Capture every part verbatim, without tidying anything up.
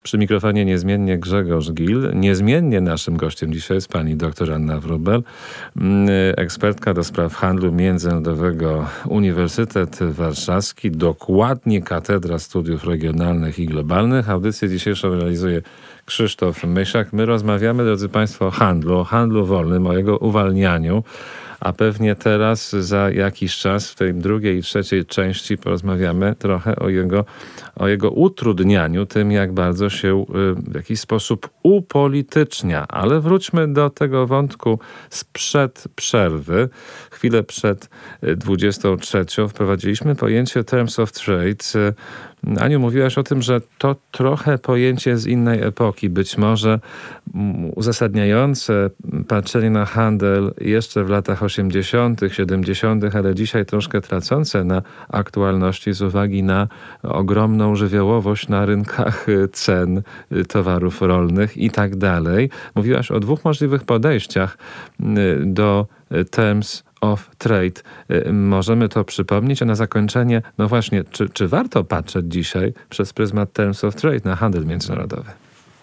Przy mikrofonie niezmiennie Grzegorz Gil. Niezmiennie naszym gościem dzisiaj jest pani dr Anna Wróbel, ekspertka do spraw handlu międzynarodowego, Uniwersytet Warszawski, dokładnie Katedra Studiów Regionalnych i Globalnych. Audycję dzisiejszą realizuje Krzysztof Mysiak. My rozmawiamy, drodzy państwo, o handlu, o handlu wolnym, o jego uwalnianiu. A pewnie teraz za jakiś czas w tej drugiej i trzeciej części porozmawiamy trochę o jego, o jego utrudnianiu, tym jak bardzo się w jakiś sposób upolitycznia. Ale wróćmy do tego wątku sprzed przerwy. Chwilę przed dwudziestą trzecią wprowadziliśmy pojęcie Terms of Trade. Aniu, mówiłaś o tym, że to trochę pojęcie z innej epoki, być może uzasadniające patrzenie na handel jeszcze w latach osiemdziesiątych, siedemdziesiątych, ale dzisiaj troszkę tracące na aktualności z uwagi na ogromną żywiołowość na rynkach cen towarów rolnych i tak dalej. Mówiłaś o dwóch możliwych podejściach do Terms of Trade. Możemy to przypomnieć, a na zakończenie, no właśnie, czy, czy warto patrzeć dzisiaj przez pryzmat Terms of Trade na handel międzynarodowy?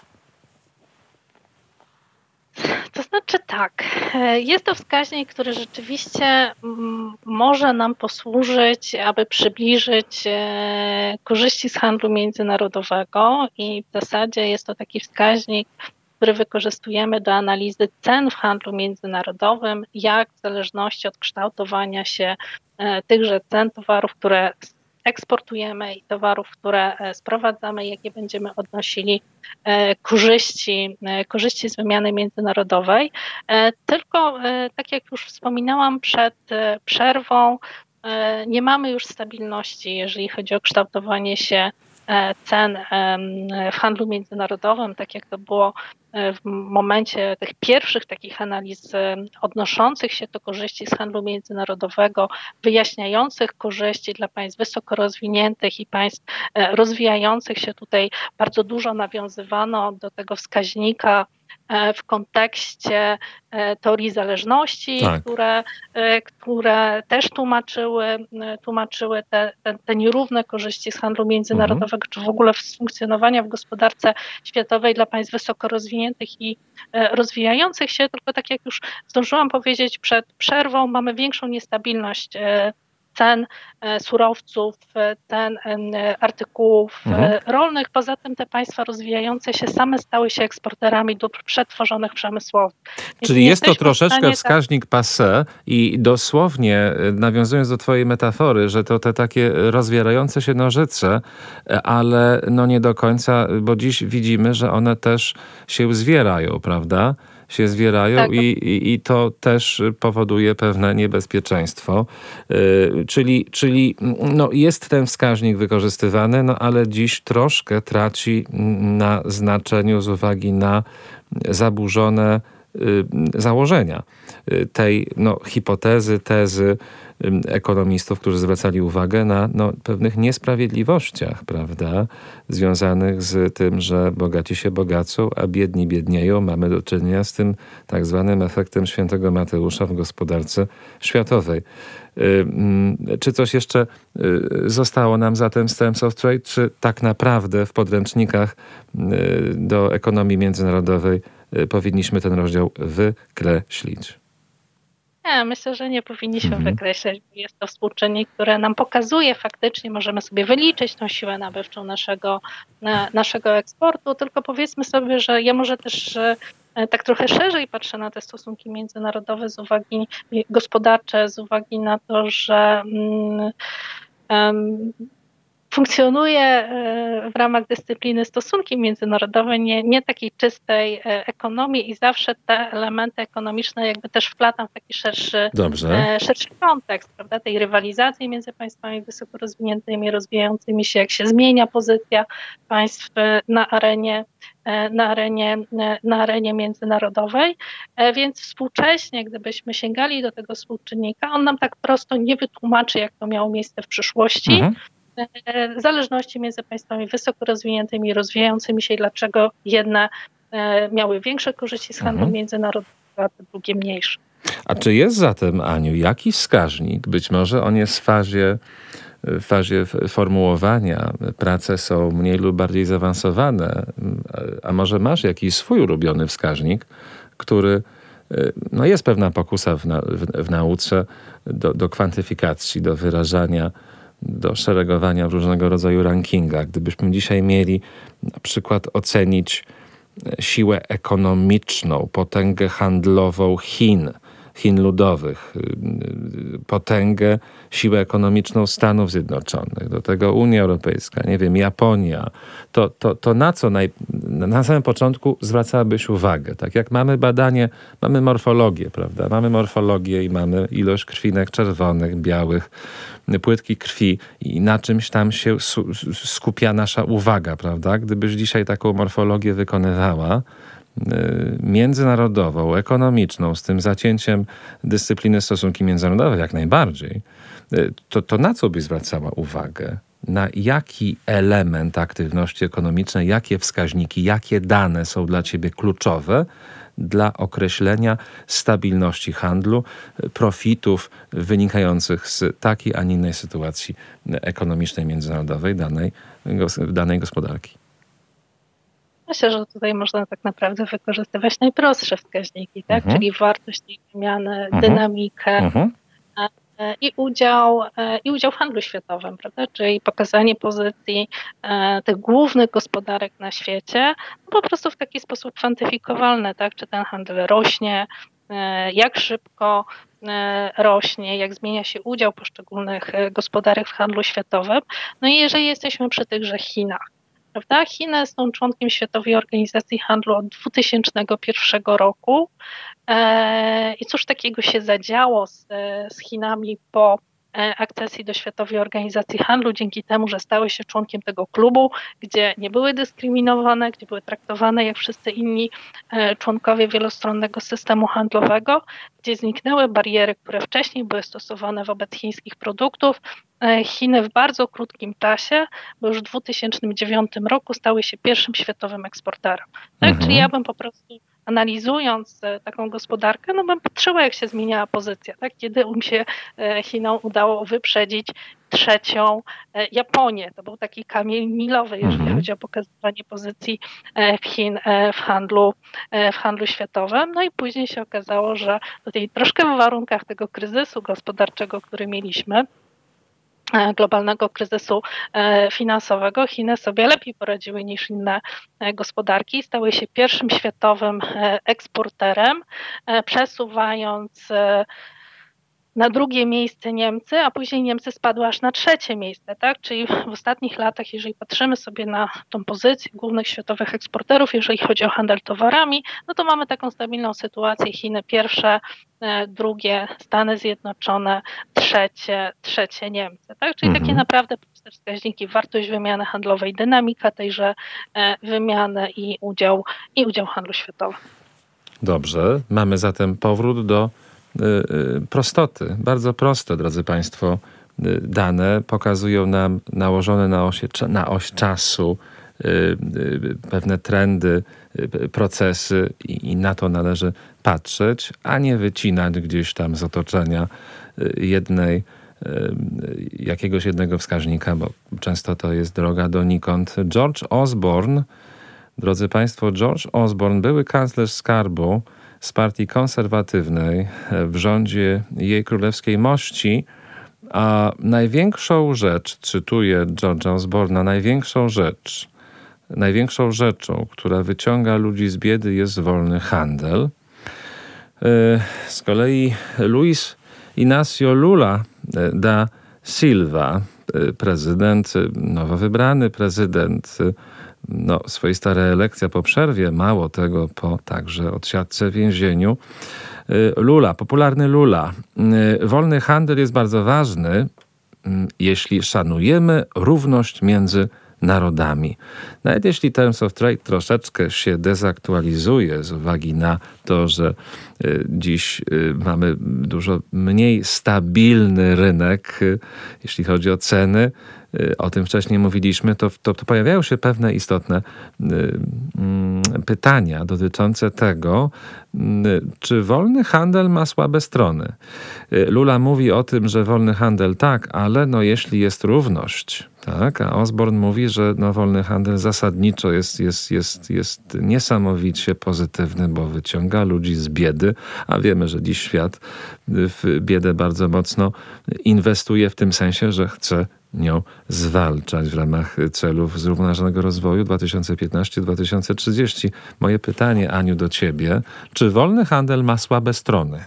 To znaczy tak, jest to wskaźnik, który rzeczywiście może nam posłużyć, aby przybliżyć korzyści z handlu międzynarodowego i w zasadzie jest to taki wskaźnik, który wykorzystujemy do analizy cen w handlu międzynarodowym, jak w zależności od kształtowania się tychże cen towarów, które eksportujemy i towarów, które sprowadzamy, jakie będziemy odnosili korzyści, korzyści z wymiany międzynarodowej. Tylko, tak jak już wspominałam przed przerwą, nie mamy już stabilności, jeżeli chodzi o kształtowanie się cen w handlu międzynarodowym, tak jak to było w momencie tych pierwszych takich analiz odnoszących się do korzyści z handlu międzynarodowego, wyjaśniających korzyści dla państw wysoko rozwiniętych i państw rozwijających się. Tutaj bardzo dużo nawiązywano do tego wskaźnika w kontekście teorii zależności, tak. które, które też tłumaczyły, tłumaczyły te, te, te nierówne korzyści z handlu międzynarodowego, mhm. czy w ogóle z funkcjonowania w gospodarce światowej dla państw wysoko rozwiniętych i rozwijających się. Tylko tak jak już zdążyłam powiedzieć przed przerwą, mamy większą niestabilność cen surowców, cen artykułów mhm. rolnych. Poza tym te państwa rozwijające się same stały się eksporterami dóbr przetworzonych przemysłowo. Czyli jest to troszeczkę wskaźnik passé i dosłownie, nawiązując do twojej metafory, że to te takie rozwierające się nożyce, ale no nie do końca, bo dziś widzimy, że one też się zwierają, prawda? się zwierają tak. i, i, i to też powoduje pewne niebezpieczeństwo. Yy, czyli czyli no, jest ten wskaźnik wykorzystywany, no, ale dziś troszkę traci na znaczeniu z uwagi na zaburzone yy, założenia yy, tej no, hipotezy, tezy yy, ekonomistów, którzy zwracali uwagę na no, pewnych niesprawiedliwościach, prawda, związanych z tym, że bogaci się bogacą, a biedni biednieją. Mamy do czynienia z tym tak zwanym efektem świętego Mateusza w gospodarce światowej. Yy, czy coś jeszcze yy, zostało nam zatem z Terms of Trade, czy tak naprawdę w podręcznikach yy, do ekonomii międzynarodowej yy, powinniśmy ten rozdział wykreślić? Nie, myślę, że nie powinniśmy mhm. wykreślać. Jest to współczynnik, który nam pokazuje faktycznie, możemy sobie wyliczyć tą siłę nabywczą naszego, na, naszego eksportu, tylko powiedzmy sobie, że ja może też tak trochę szerzej patrzę na te stosunki międzynarodowe z uwagi gospodarcze, z uwagi na to, że um, um, funkcjonuje w ramach dyscypliny stosunki międzynarodowe, nie, nie takiej czystej ekonomii i zawsze te elementy ekonomiczne jakby też wplatam w taki szerszy, szerszy kontekst, prawda, tej rywalizacji między państwami wysoko rozwiniętymi, rozwijającymi się, jak się zmienia pozycja państw na arenie, na arenie, na arenie międzynarodowej, więc współcześnie, gdybyśmy sięgali do tego współczynnika, on nam tak prosto nie wytłumaczy, jak to miało miejsce w przyszłości, mhm. zależności między państwami wysoko rozwiniętymi i rozwijającymi się i dlaczego jedne miały większe korzyści z handlu mhm. międzynarodowego, a te drugie mniejsze. A czy jest zatem, Aniu, jakiś wskaźnik, być może on jest w fazie w fazie formułowania, prace są mniej lub bardziej zaawansowane, a może masz jakiś swój ulubiony wskaźnik, który, no jest pewna pokusa w, na, w, w nauce do, do kwantyfikacji, do wyrażania, do szeregowania w różnego rodzaju rankingach. Gdybyśmy dzisiaj mieli na przykład ocenić siłę ekonomiczną, potęgę handlową Chin, Chin Ludowych, potęgę, siłę ekonomiczną Stanów Zjednoczonych, do tego Unia Europejska, nie wiem, Japonia, to, to, to na co naj, na samym początku zwracałabyś uwagę? Tak jak mamy badanie, mamy morfologię, prawda? Mamy morfologię i mamy ilość krwinek czerwonych, białych, płytki krwi i na czymś tam się skupia nasza uwaga, prawda? Gdybyś dzisiaj taką morfologię wykonywała, międzynarodową, ekonomiczną, z tym zacięciem dyscypliny stosunki międzynarodowe jak najbardziej, to, to na co byś zwracała uwagę? Na jaki element aktywności ekonomicznej, jakie wskaźniki, jakie dane są dla ciebie kluczowe dla określenia stabilności handlu, profitów wynikających z takiej, a nie innej sytuacji ekonomicznej, międzynarodowej danej, danej gospodarki? Myślę, że tutaj można tak naprawdę wykorzystywać najprostsze wskaźniki, tak? Mhm. Czyli wartość tej wymiany, Mhm. dynamikę Mhm. i udział, i udział w handlu światowym, prawda? Czyli pokazanie pozycji tych głównych gospodarek na świecie, no po prostu w taki sposób kwantyfikowalny, tak? Czy ten handel rośnie, jak szybko rośnie, jak zmienia się udział poszczególnych gospodarek w handlu światowym. No i jeżeli jesteśmy przy tychże Chinach, prawda? Chiny są członkiem Światowej Organizacji Handlu od dwa tysiące pierwszego roku. I cóż takiego się zadziało z, z Chinami po akcesji do Światowej Organizacji Handlu, dzięki temu, że stały się członkiem tego klubu, gdzie nie były dyskryminowane, gdzie były traktowane jak wszyscy inni członkowie wielostronnego systemu handlowego, gdzie zniknęły bariery, które wcześniej były stosowane wobec chińskich produktów. Chiny w bardzo krótkim czasie, bo już w dwa tysiące dziewiątym roku stały się pierwszym światowym eksporterem. Tak? Mhm. Czyli ja bym po prostu analizując taką gospodarkę, no bym patrzyła, jak się zmieniała pozycja, tak? Kiedy im się Chinom udało wyprzedzić trzecią Japonię. To był taki kamień milowy, jeżeli Mhm. chodzi o pokazywanie pozycji Chin w handlu, w handlu światowym. No i później się okazało, że tutaj troszkę w warunkach tego kryzysu gospodarczego, który mieliśmy, globalnego kryzysu finansowego, Chiny sobie lepiej poradziły niż inne gospodarki. Stały się pierwszym światowym eksporterem, przesuwając na drugie miejsce Niemcy, a później Niemcy spadły aż na trzecie miejsce, tak? Czyli w ostatnich latach, jeżeli patrzymy sobie na tą pozycję głównych światowych eksporterów, jeżeli chodzi o handel towarami, no to mamy taką stabilną sytuację. Chiny pierwsze, drugie Stany Zjednoczone, trzecie, trzecie Niemcy, tak? Czyli Mhm. takie naprawdę proste wskaźniki, wartość wymiany handlowej, dynamika tejże wymiany i udział, i udział w handlu światowym. Dobrze, mamy zatem powrót do prostoty. Bardzo proste, drodzy Państwo, dane pokazują nam nałożone na, osie, na oś czasu pewne trendy, procesy i, i na to należy patrzeć, a nie wycinać gdzieś tam z otoczenia jednej, jakiegoś jednego wskaźnika, bo często to jest droga donikąd. George Osborne, drodzy Państwo, George Osborne, były kanclerz skarbu z partii konserwatywnej w rządzie jej królewskiej mości, a największą rzecz, cytuję George'a Osborna, największą rzecz, największą rzeczą, która wyciąga ludzi z biedy, jest wolny handel. Z kolei Luis Inácio Lula da Silva, prezydent, nowo wybrany prezydent, no, swoista reelekcja po przerwie, mało tego, po także odsiadce w więzieniu. Lula, popularny Lula. Wolny handel jest bardzo ważny, jeśli szanujemy równość między narodami. Nawet jeśli Terms of Trade troszeczkę się dezaktualizuje z uwagi na to, że dziś mamy dużo mniej stabilny rynek, jeśli chodzi o ceny, o tym wcześniej mówiliśmy, to, to, to pojawiają się pewne istotne pytania dotyczące tego, czy wolny handel ma słabe strony. Lula mówi o tym, że wolny handel tak, ale no jeśli jest równość, tak, a Osborne mówi, że no wolny handel zasadniczo jest, jest, jest, jest niesamowicie pozytywny, bo wyciąga ludzi z biedy, a wiemy, że dziś świat w biedę bardzo mocno inwestuje w tym sensie, że chce nią zwalczać w ramach celów zrównoważonego rozwoju dwa tysiące piętnaście do dwa tysiące trzydzieści. Moje pytanie, Aniu, do ciebie. Czy wolny handel ma słabe strony?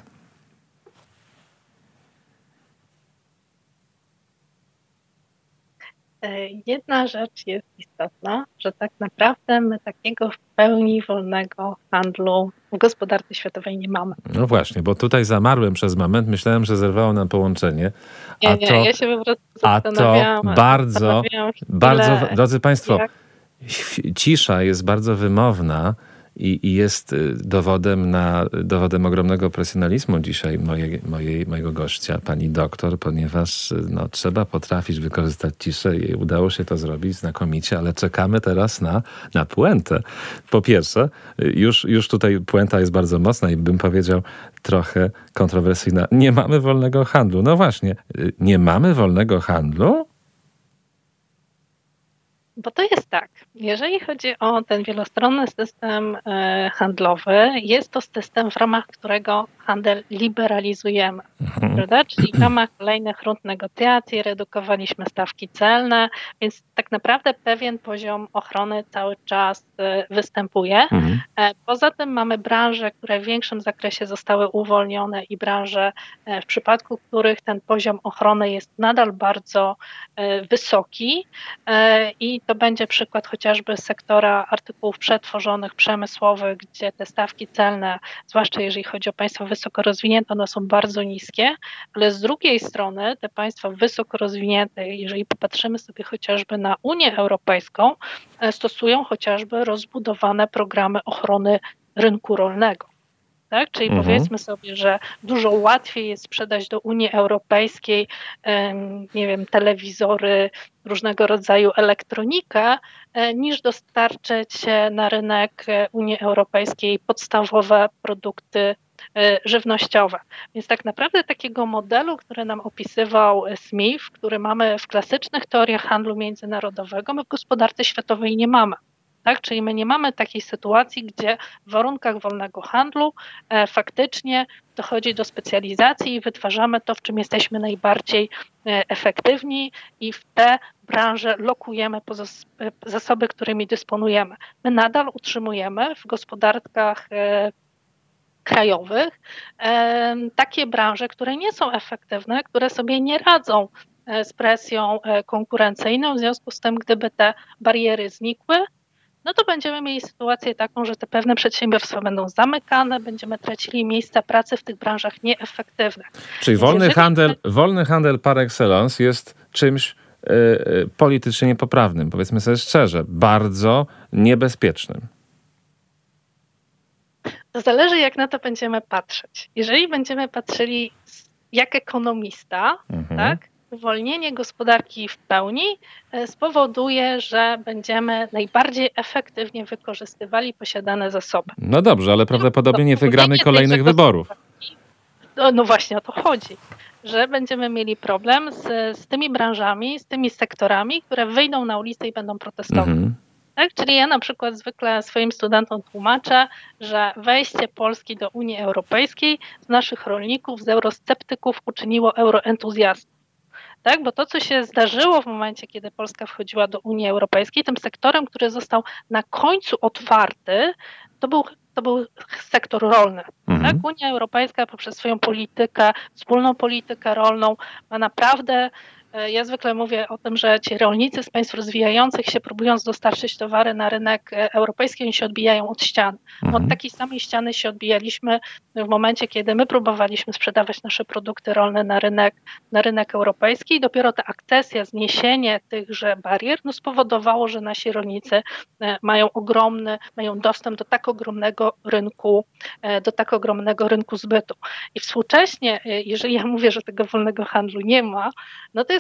Jedna rzecz jest istotna, że tak naprawdę my takiego w pełni wolnego handlu w gospodarce światowej nie mamy. No właśnie, bo tutaj zamarłem przez moment, myślałem, że zerwało nam połączenie. A nie, nie, to, ja się po prostu a to bardzo, bardzo, drodzy Państwo, jak... cisza jest bardzo wymowna. I, I jest dowodem na dowodem ogromnego profesjonalizmu dzisiaj mojej, mojej, mojego gościa, pani doktor, ponieważ no, trzeba potrafić wykorzystać ciszę i udało się to zrobić znakomicie, ale czekamy teraz na, na puentę. Po pierwsze, już, już tutaj puenta jest bardzo mocna i bym powiedział trochę kontrowersyjna. Nie mamy wolnego handlu. No właśnie, nie mamy wolnego handlu? Bo to jest tak, jeżeli chodzi o ten wielostronny system handlowy, jest to system, w ramach którego handel liberalizujemy, mhm. prawda? Czyli w ramach kolejnych rund negocjacji redukowaliśmy stawki celne, więc tak naprawdę pewien poziom ochrony cały czas występuje. Mhm. Poza tym mamy branże, które w większym zakresie zostały uwolnione i branże, w przypadku których ten poziom ochrony jest nadal bardzo wysoki i to będzie przykład chociażby sektora artykułów przetworzonych, przemysłowych, gdzie te stawki celne, zwłaszcza jeżeli chodzi o państwa wysoko rozwinięte, one są bardzo niskie, ale z drugiej strony te państwa wysoko rozwinięte, jeżeli popatrzymy sobie chociażby na Unię Europejską, stosują chociażby rozbudowane programy ochrony rynku rolnego. Tak? Czyli mhm. powiedzmy sobie, że dużo łatwiej jest sprzedać do Unii Europejskiej, nie wiem, telewizory, różnego rodzaju elektronikę, niż dostarczyć na rynek Unii Europejskiej podstawowe produkty żywnościowe. Więc tak naprawdę takiego modelu, który nam opisywał Smith, który mamy w klasycznych teoriach handlu międzynarodowego, my w gospodarce światowej nie mamy. Tak? Czyli my nie mamy takiej sytuacji, gdzie w warunkach wolnego handlu e, faktycznie dochodzi do specjalizacji i wytwarzamy to, w czym jesteśmy najbardziej e, efektywni i w te branże lokujemy pozos- zasoby, którymi dysponujemy. My nadal utrzymujemy w gospodarkach e, krajowych e, takie branże, które nie są efektywne, które sobie nie radzą e, z presją e, konkurencyjną. W związku z tym, gdyby te bariery znikły, no to będziemy mieli sytuację taką, że te pewne przedsiębiorstwa będą zamykane, będziemy tracili miejsca pracy w tych branżach nieefektywnych. Czyli wolny, jeżeli... handel, wolny handel par excellence jest czymś y, y, politycznie niepoprawnym, powiedzmy sobie szczerze, bardzo niebezpiecznym. To zależy, jak na to będziemy patrzeć. Jeżeli będziemy patrzyli jak ekonomista, mhm. tak? Uwolnienie gospodarki w pełni spowoduje, że będziemy najbardziej efektywnie wykorzystywali posiadane zasoby. No dobrze, ale prawdopodobnie nie wygramy kolejnych wyborów. No, no właśnie o to chodzi, że będziemy mieli problem z, z tymi branżami, z tymi sektorami, które wyjdą na ulicę i będą protestować. Mhm. Tak? Czyli ja na przykład zwykle swoim studentom tłumaczę, że wejście Polski do Unii Europejskiej z naszych rolników, z eurosceptyków uczyniło euroentuzjastów. Tak, bo to, co się zdarzyło w momencie, kiedy Polska wchodziła do Unii Europejskiej, tym sektorem, który został na końcu otwarty, to był, to był sektor rolny. Mhm. Tak? Unia Europejska poprzez swoją politykę, wspólną politykę rolną ma naprawdę, ja zwykle mówię o tym, że ci rolnicy z państw rozwijających się, próbując dostarczyć towary na rynek europejski, oni się odbijają od ścian. Mhm. Od takiej samej ściany się odbijaliśmy w momencie, kiedy my próbowaliśmy sprzedawać nasze produkty rolne na rynek, na rynek europejski i dopiero ta akcesja, zniesienie tychże barier no, spowodowało, że nasi rolnicy mają ogromny, mają dostęp do tak ogromnego rynku, do tak ogromnego rynku zbytu. I współcześnie, jeżeli ja mówię, że tego wolnego handlu nie ma, no to jest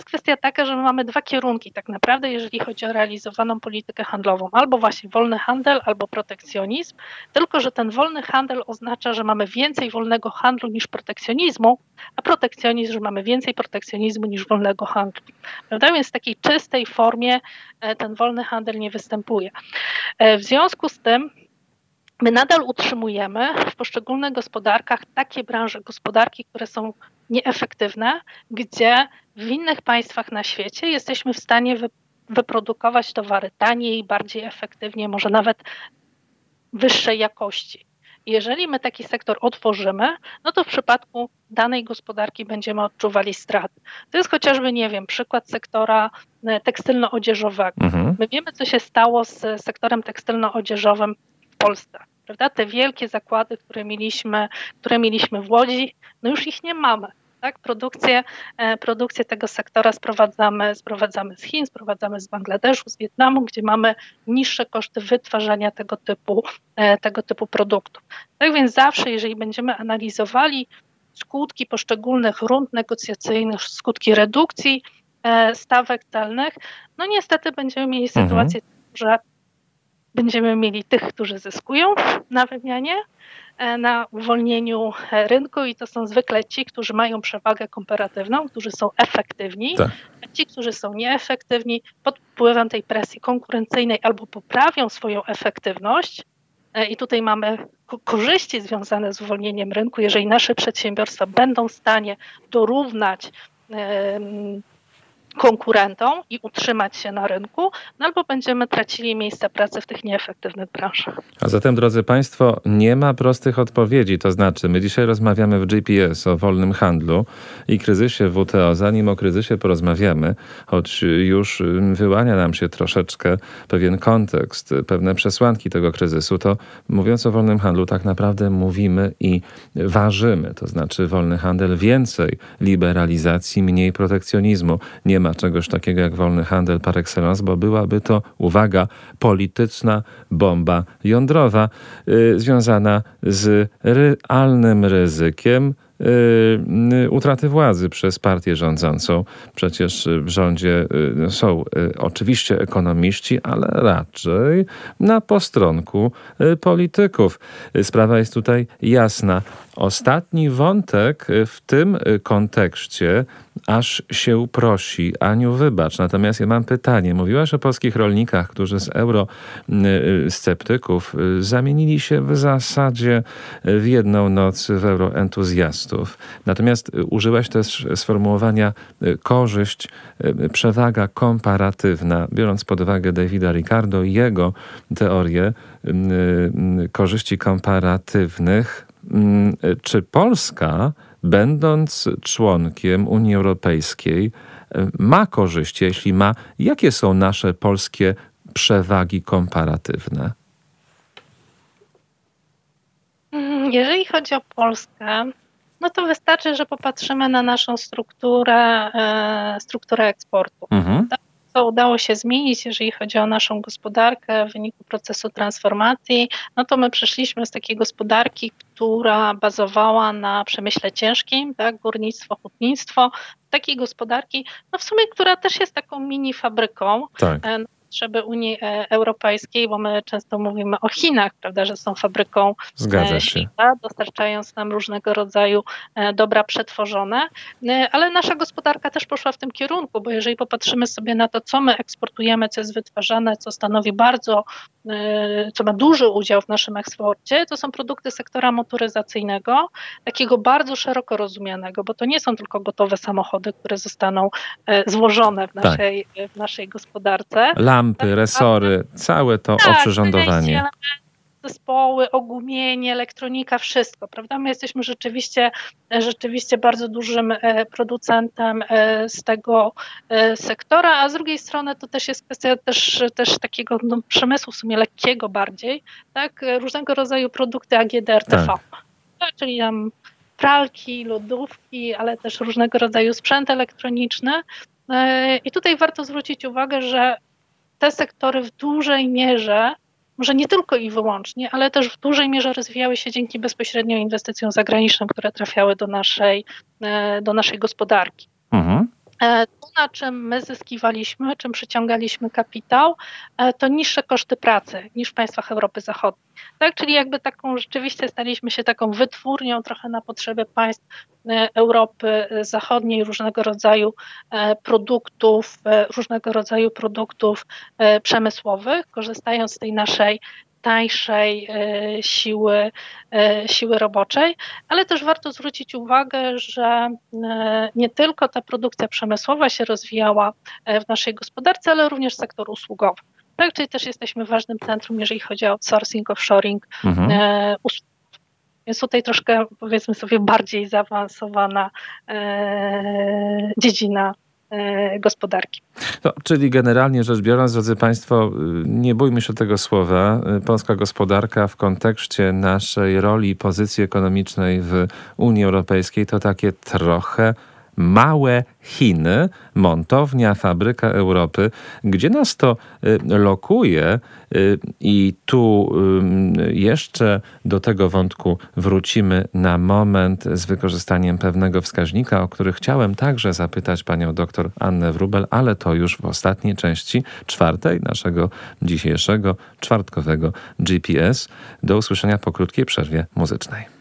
jest kwestia taka, że my mamy dwa kierunki tak naprawdę, jeżeli chodzi o realizowaną politykę handlową. Albo właśnie wolny handel, albo protekcjonizm. Tylko że ten wolny handel oznacza, że mamy więcej wolnego handlu niż protekcjonizmu, a protekcjonizm, że mamy więcej protekcjonizmu niż wolnego handlu. Prawda? Więc w takiej czystej formie ten wolny handel nie występuje. W związku z tym my nadal utrzymujemy w poszczególnych gospodarkach takie branże gospodarki, które są nieefektywne, gdzie w innych państwach na świecie jesteśmy w stanie wy, wyprodukować towary taniej, bardziej efektywnie, może nawet wyższej jakości. Jeżeli my taki sektor otworzymy, no to w przypadku danej gospodarki będziemy odczuwali straty. To jest chociażby, nie wiem, przykład sektora tekstylno-odzieżowego. Mhm. My wiemy, co się stało z sektorem tekstylno-odzieżowym w Polsce. Prawda? Te wielkie zakłady, które mieliśmy, które mieliśmy w Łodzi, no już ich nie mamy. Tak? Produkcję, produkcję tego sektora sprowadzamy, sprowadzamy z Chin, sprowadzamy z Bangladeszu, z Wietnamu, gdzie mamy niższe koszty wytwarzania tego typu, tego typu produktów. Tak więc zawsze, jeżeli będziemy analizowali skutki poszczególnych rund negocjacyjnych, skutki redukcji stawek celnych, no niestety będziemy mieli mhm. sytuację, że będziemy mieli tych, którzy zyskują na wymianie, na uwolnieniu rynku i to są zwykle ci, którzy mają przewagę komparatywną, którzy są efektywni, tak. a ci, którzy są nieefektywni pod wpływem tej presji konkurencyjnej albo poprawią swoją efektywność i tutaj mamy korzyści związane z uwolnieniem rynku, jeżeli nasze przedsiębiorstwa będą w stanie dorównać konkurentom i utrzymać się na rynku, no albo będziemy tracili miejsca pracy w tych nieefektywnych branżach. A zatem, drodzy Państwo, nie ma prostych odpowiedzi. To znaczy, my dzisiaj rozmawiamy w G P S o wolnym handlu i kryzysie W T O. Zanim o kryzysie porozmawiamy, choć już wyłania nam się troszeczkę pewien kontekst, pewne przesłanki tego kryzysu, to mówiąc o wolnym handlu, tak naprawdę mówimy i ważymy. To znaczy wolny handel, więcej liberalizacji, mniej protekcjonizmu. Nie ma czegoś takiego jak wolny handel par excellence, bo byłaby to, uwaga, polityczna bomba jądrowa yy, związana z realnym ryzykiem Yy, utraty władzy przez partię rządzącą. Przecież w rządzie yy, są yy, oczywiście ekonomiści, ale raczej na postronku yy, polityków. Yy, sprawa jest tutaj jasna. Ostatni wątek w tym kontekście aż się prosi. Aniu, wybacz. Natomiast ja mam pytanie. Mówiłaś o polskich rolnikach, którzy z eurosceptyków zamienili się w zasadzie w jedną noc w euroentuzjastów. Natomiast użyłaś też sformułowania korzyść, przewaga komparatywna, biorąc pod uwagę Davida Ricardo i jego teorię korzyści komparatywnych. Czy Polska, będąc członkiem Unii Europejskiej, ma korzyści? Jeśli ma, jakie są nasze polskie przewagi komparatywne? Jeżeli chodzi o Polskę, no to wystarczy, że popatrzymy na naszą strukturę, strukturę eksportu. Mhm. Co udało się zmienić, jeżeli chodzi o naszą gospodarkę w wyniku procesu transformacji, no to my przeszliśmy z takiej gospodarki, która bazowała na przemyśle ciężkim, tak, górnictwo, hutnictwo, takiej gospodarki, no w sumie, która też jest taką mini fabryką. Tak. Potrzeby Unii Europejskiej, bo my często mówimy o Chinach, prawda, że są fabryką Zgadza się. świata, dostarczając nam różnego rodzaju dobra przetworzone, ale nasza gospodarka też poszła w tym kierunku, bo jeżeli popatrzymy sobie na to, co my eksportujemy, co jest wytwarzane, co stanowi bardzo, co ma duży udział w naszym eksporcie, to są produkty sektora motoryzacyjnego, takiego bardzo szeroko rozumianego, bo to nie są tylko gotowe samochody, które zostaną złożone w naszej, tak. w naszej gospodarce. Lampy, resory, całe to tak, oprzyrządowanie. Zespoły, ogumienie, elektronika, wszystko, prawda? My jesteśmy rzeczywiście, rzeczywiście bardzo dużym producentem z tego sektora, a z drugiej strony to też jest kwestia też, też takiego no, przemysłu w sumie lekkiego bardziej, tak? Różnego rodzaju produkty A G D R T V, tak. czyli tam pralki, lodówki, ale też różnego rodzaju sprzęt elektroniczny. I tutaj warto zwrócić uwagę, że te sektory w dużej mierze, może nie tylko i wyłącznie, ale też w dużej mierze rozwijały się dzięki bezpośrednio inwestycjom zagranicznym, które trafiały do naszej, do naszej gospodarki. Mhm. To, na czym my zyskiwaliśmy, czym przyciągaliśmy kapitał, to niższe koszty pracy niż w państwach Europy Zachodniej. Tak, czyli jakby taką rzeczywiście staliśmy się taką wytwórnią trochę na potrzeby państw Europy Zachodniej, różnego rodzaju produktów, różnego rodzaju produktów przemysłowych, korzystając z tej naszej tańszej siły, siły roboczej, ale też warto zwrócić uwagę, że nie tylko ta produkcja przemysłowa się rozwijała w naszej gospodarce, ale również sektor usługowy. Tak, czyli też jesteśmy ważnym centrum, jeżeli chodzi o outsourcing, offshoring mhm. usług. Więc tutaj troszkę, powiedzmy sobie, bardziej zaawansowana e, dziedzina e, gospodarki. No, czyli generalnie rzecz biorąc, drodzy Państwo, nie bójmy się tego słowa. Polska gospodarka w kontekście naszej roli i pozycji ekonomicznej w Unii Europejskiej to takie trochę małe Chiny, montownia, fabryka Europy. Gdzie nas to lokuje? I tu jeszcze do tego wątku wrócimy na moment z wykorzystaniem pewnego wskaźnika, o który chciałem także zapytać panią doktor Annę Wróbel, ale to już w ostatniej części czwartej naszego dzisiejszego czwartkowego G P S. Do usłyszenia po krótkiej przerwie muzycznej.